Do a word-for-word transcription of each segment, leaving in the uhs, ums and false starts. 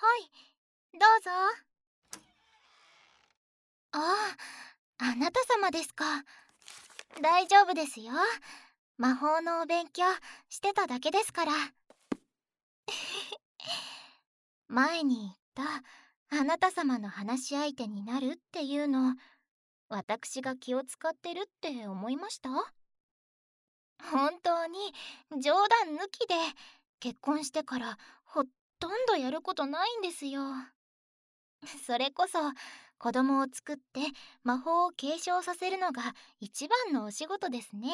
い、どうぞ。ああ、あなた様ですか。大丈夫ですよ。魔法のお勉強してただけですから。前に言ったあなた様の話し相手になるっていうの、私が気を使ってるって思いました？本当に冗談抜きで結婚してからほとんどやることないんですよ。それこそ子供を作って魔法を継承させるのが一番のお仕事ですね。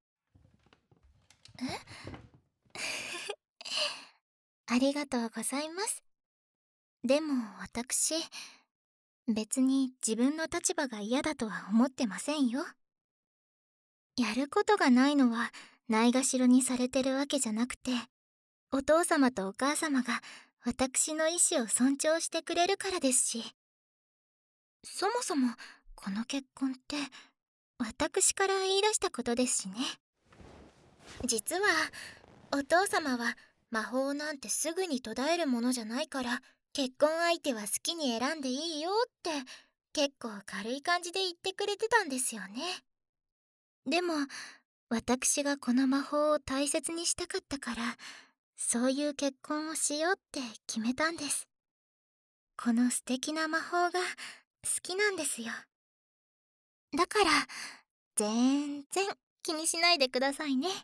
ありがとうございます。でも私、別に自分の立場が嫌だとは思ってませんよ。やることがないのはないがしろにされてるわけじゃなくて、お父様とお母様が私の意思を尊重してくれるからですし、そもそもこの結婚って私から言い出したことですしね。実はお父様は魔法なんてすぐに途絶えるものじゃないから、結婚相手は好きに選んでいいよって結構軽い感じで言ってくれてたんですよね。でも私がこの魔法を大切にしたかったから、そういう結婚をしようって決めたんです。この素敵な魔法が好きなんですよ。だから全然気にしないでくださいね。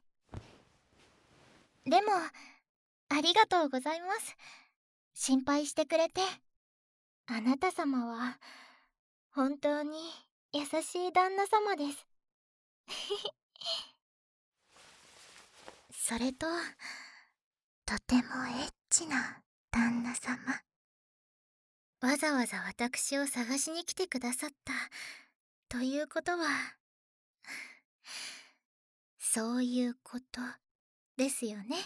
でもありがとうございます。心配してくれて。あなた様は本当に優しい旦那様です。それととてもエッチな旦那様。わざわざ私を探しに来てくださったということは、そういうことですよね。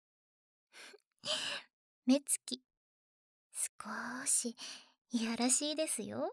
目つき少しいやらしいですよ。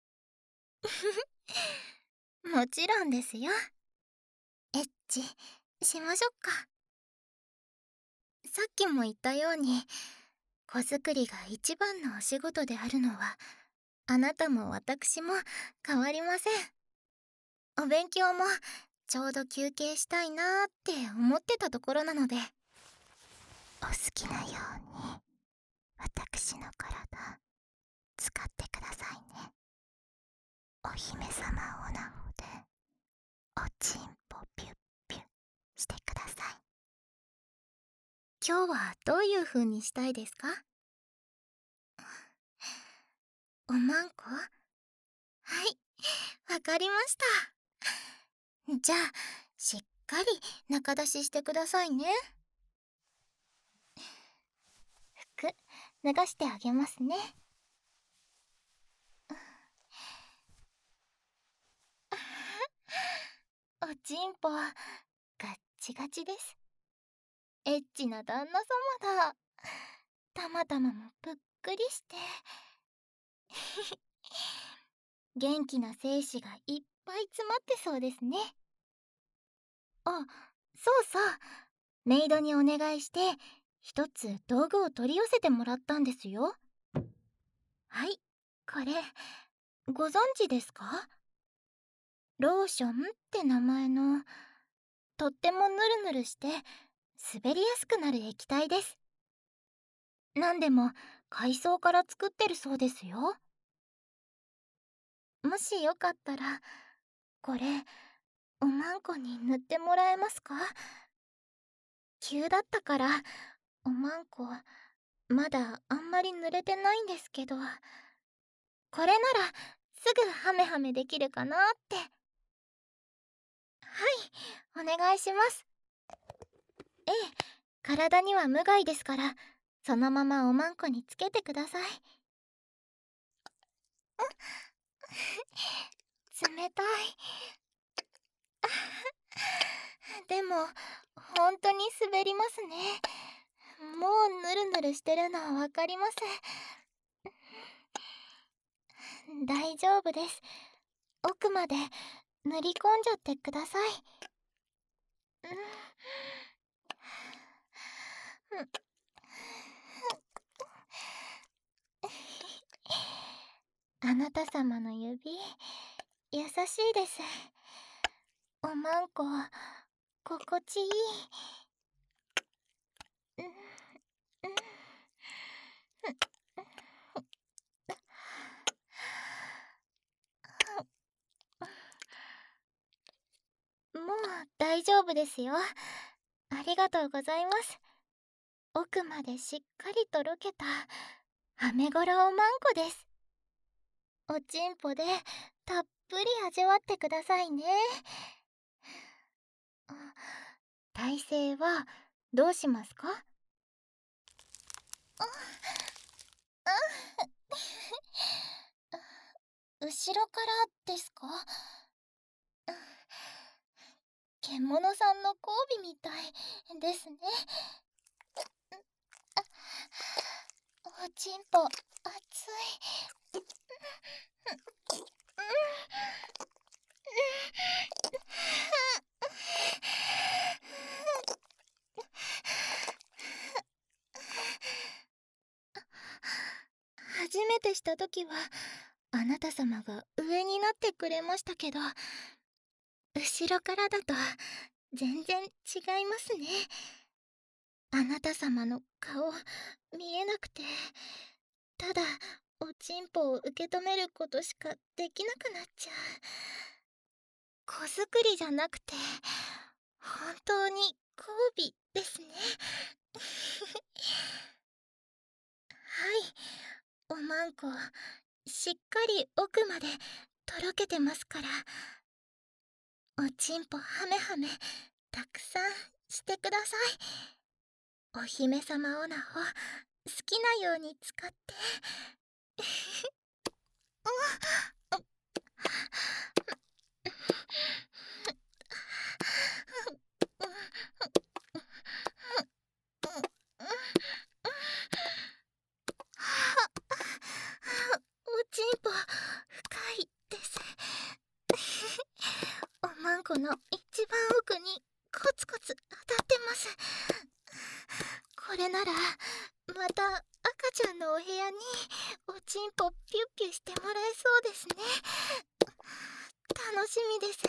もちろんですよ。エッチしましょっか。さっきも言ったように、子作りが一番のお仕事であるのはあなたも私も変わりません。お勉強もちょうど休憩したいなーって思ってたところなので、お好きなように私の体使ってくださいね。お姫様オナホでおちんぽピュッピュッしてください。今日はどういう風にしたいですか？おまんこ？はい、わかりました。じゃあしっかり中出ししてくださいね。服脱がしてあげますね。おちんぽガッチガチです。エッチな旦那様だ。たまたまもぷっくりして元気な精子がいっぱい詰まってそうですね。あ、そうそう、メイドにお願いして一つ道具を取り寄せてもらったんですよ。はい、これご存知ですか？ローションって名前の、とってもヌルヌルして滑りやすくなる液体です。なんでも海藻から作ってるそうですよ。もしよかったらこれおまんこに塗ってもらえますか？急だったからおまんこまだあんまり濡れてないんですけど、これならすぐハメハメできるかなって。はい、お願いします。ええ、体には無害ですからそのままおまんこにつけてください。冷たい。でも本当に滑りますね。もうヌルヌルしてるのはわかります。大丈夫です。奥まで塗り込んじゃってください。 あなた様の指優しいです。おまんこ心地いい。うんうん、もう大丈夫ですよ。ありがとうございます。奥までしっかりとろけたアメゴロおまんこです。おちんぽでたっぷり味わってくださいね。体勢はどうしますか？後ろからですか？獣さんの交尾みたいですね。おちんぽ熱い。初めてした時はあなた様が上になってくれましたけど、後ろからだと全然違いますね。あなた様の顔見えなくて、ただおちんぽを受け止めることしかできなくなっちゃう。子作りじゃなくて本当に交尾ですね。はい、おまんこしっかり奥までとろけてますから、おちんぽハメハメたくさんしてください。お姫様オナホ好きなように使って。おちんぽ深いです。おまんこの一番奥にコツコツ当たってます。これならまた赤ちゃんのお部屋におちんぽピュッピュしてもらえそうですね。楽しみです。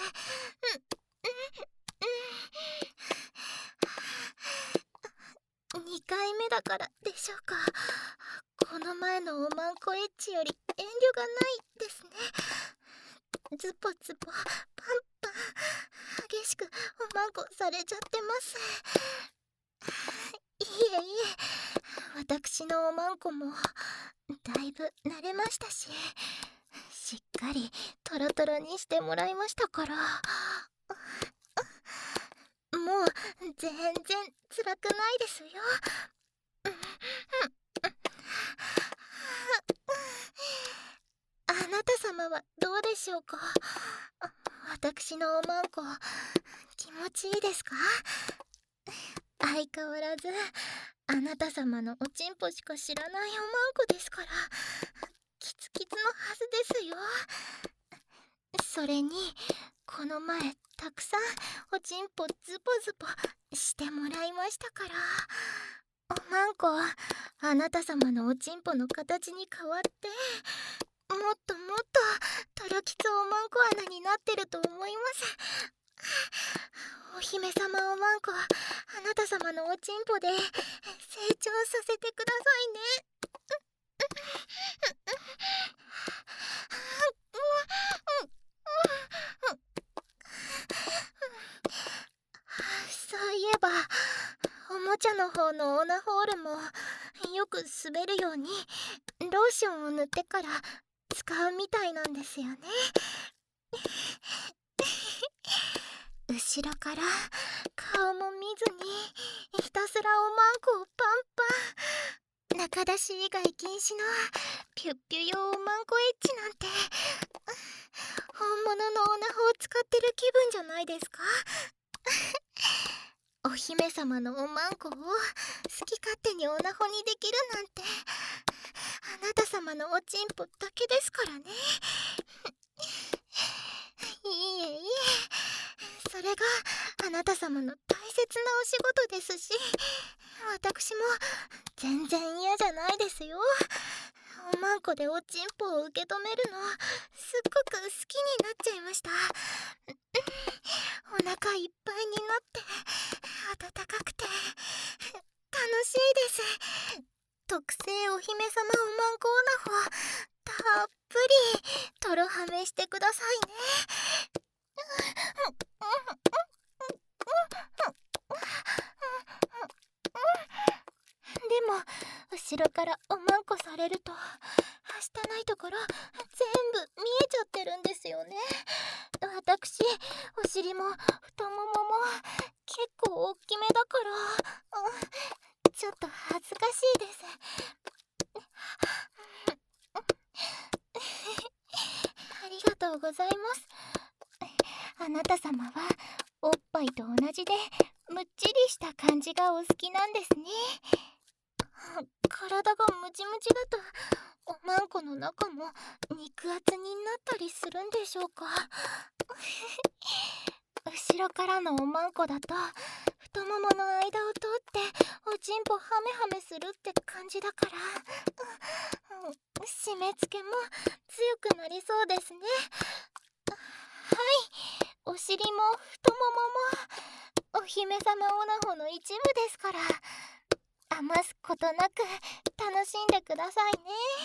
にかいめだからでしょうか。この前のおまんこエッチより遠慮がないですね。ズポズポパンパン激しくおまんこされちゃってます。いえいえ、私のおまんこもだいぶ慣れましたし、しっかりトロトロにしてもらいましたから、もう全然辛くないですよ。あなた様はどうでしょうか？私のおまんこ気持ちいいですか？相変わらずあなた様のおちんぽしか知らないおまんこですから、キツキツのはずですよ。それにこの前たくさんおちんぽズポズポしてもらいましたから、おまんこあなた様のおちんぽの形に変わって、もっともっととろきつおまんこ穴になってると思います。お姫様おまんこあなた様のおちんぽで成長させてくださいね。そういえばおもちゃの方のオナホールもよく滑るようにローションを塗ってから使うみたいなんですよね。後ろから顔も見ずにひたすらおまんこをパンパン、中出し以外禁止のピュッピュ用おまんこエッチなんて本物のオナホを使ってる気分じゃないですか？お姫様のおまんこを好き勝手にオナホにできるなんてあなた様のおちんぽだけですからね。いいえいえ、それがあなた様の大切なお仕事ですし、私も全然嫌じゃないですよ。 おまんこでおちんぽを受け止めるのすっごく好きになっちゃいました。お腹いっぱいになって温かくて楽しいです。特製お姫様おまんこオナホたっぷりとろはめしてくださいね。でも後ろからおまんこされるとはしたないところ全部見えちゃってるんですよね。私お尻も太ももも結構大きめだから、うん、ちょっと恥ずかしいです。ありがとうございます。あなた様はおっぱいと同じでむっちりした感じがお好きなんですね。体がムチムチだとおまんこの中も肉厚になったりするんでしょうか。後ろからのおまんこだと太ももの間を通っておちんぽハメハメするって感じだから、うん、締め付けも強くなりそうですね。はい、お尻も太もももお姫様オナホの一部ですから余すことなく楽しんでくださいね。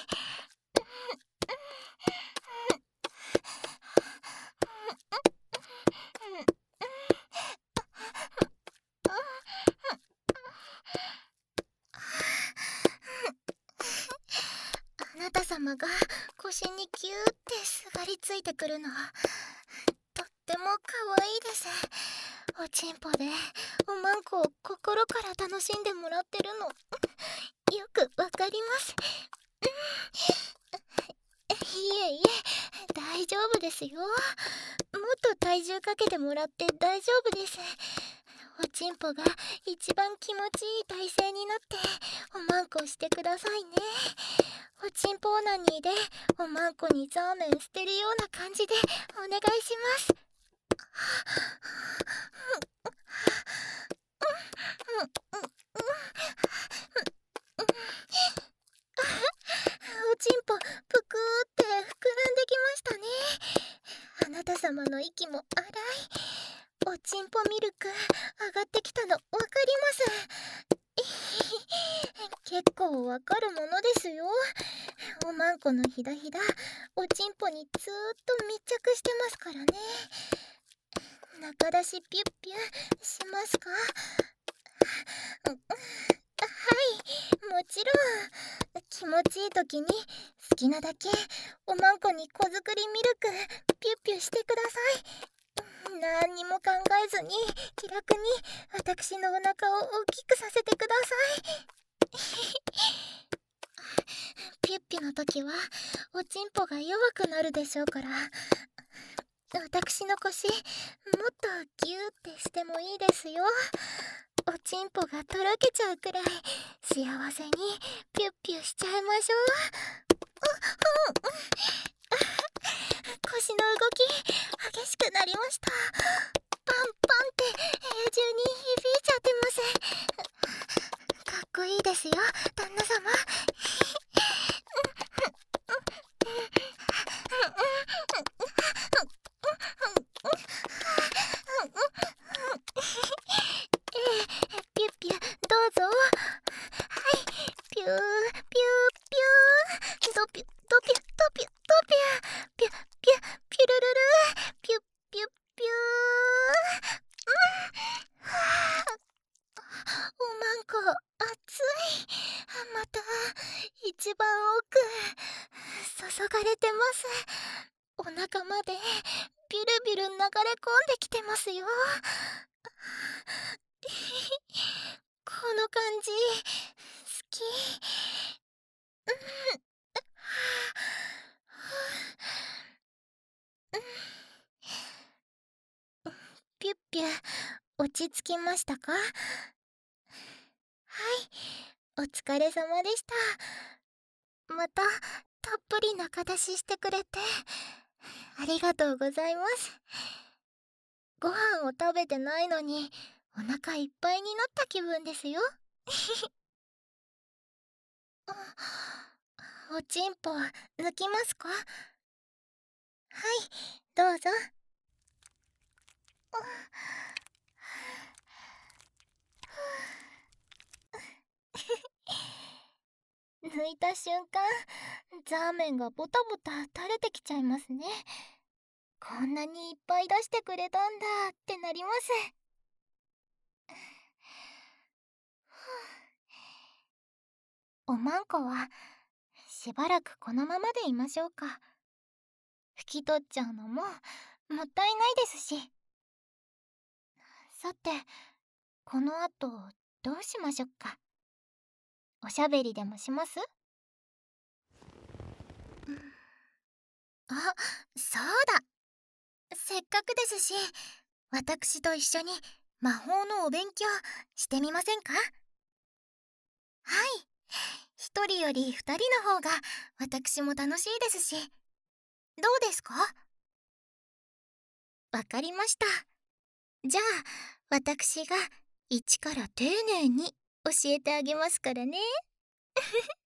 あなた様が腰にキューってすがりついてくるのとっても可愛いです。おちんぽでおまんこを心から楽しんでもらってるのよくわかります。いえいえ大丈夫ですよ。もっと体重かけてもらって大丈夫です。おちんぽが一番気持ちいい体勢になっておまんこしてくださいね。おちんぽオナニーでおまんこにザーメン捨てるような感じでお願いします。おちんぽぷくーって膨らんできましたね。あなた様の息も荒い。おちんぽミルク上がってきたのわかります。結構わかるものですよ。おまんこのひだひだおちんぽにずーっと密着してますからね。中出しピュッピュしますか？はい、もちろん。気持ちいい時に好きなだけおまんこに子作りミルクピュッピュしてください。何にも考えずに気楽に私のお腹を大きくさせてください。ピュッピュの時はおちんぽが弱くなるでしょうから私の腰もっとギューってしてもいいですよ。おちんぽがとろけちゃうくらい幸せにピュッピュしちゃいましょう。腰の動き激しくなりました。パンパンって部屋中に響いちゃってます。かっこいいですよ旦那様。ピュッピュどうぞ。はい、ピューピューピュードピュドピュドピュドピュピュピュピュルルルピュッピュッピュー、うん、はあ、おまんこ熱い。また一番奥注がれてます。お腹までビュルビュル流れ込んできてますよ。この感じ好き。ピュッピュ落ち着きましたか？はい、お疲れ様でした。またたっぷり中出ししてくれてありがとうございます。ご飯を食べてないのにお腹いっぱいになった気分ですよ。 おちんぽ抜きますか？はい、どうぞ。抜いた瞬間、ザーメンがボタボタ垂れてきちゃいますね。こんなにいっぱい出してくれたんだってなります。おまんこはしばらくこのままでいましょうか。拭き取っちゃうのももったいないですし。さて、この後どうしましょうか。おしゃべりでもします？あ、そうだ。せっかくですし、私と一緒に魔法のお勉強してみませんか？はい。一人より二人の方が私も楽しいですし。どうですか？わかりました。じゃあ、私が一から丁寧に教えてあげますからね。